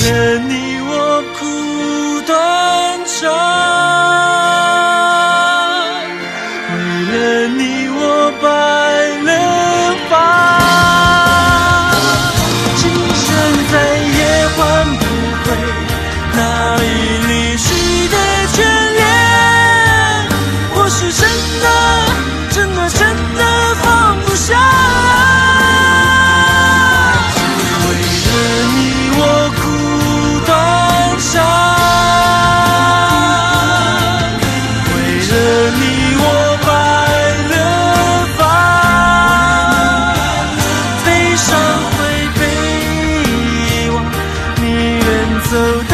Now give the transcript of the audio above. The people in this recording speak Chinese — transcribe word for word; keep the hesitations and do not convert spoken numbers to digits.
了你我苦断肠，为了你我白了发，今生再也换不回那已离去的眷恋，我是真的真的真的放不下，为了你我苦断肠，为了你我白了发，悲伤会被遗忘，你远走的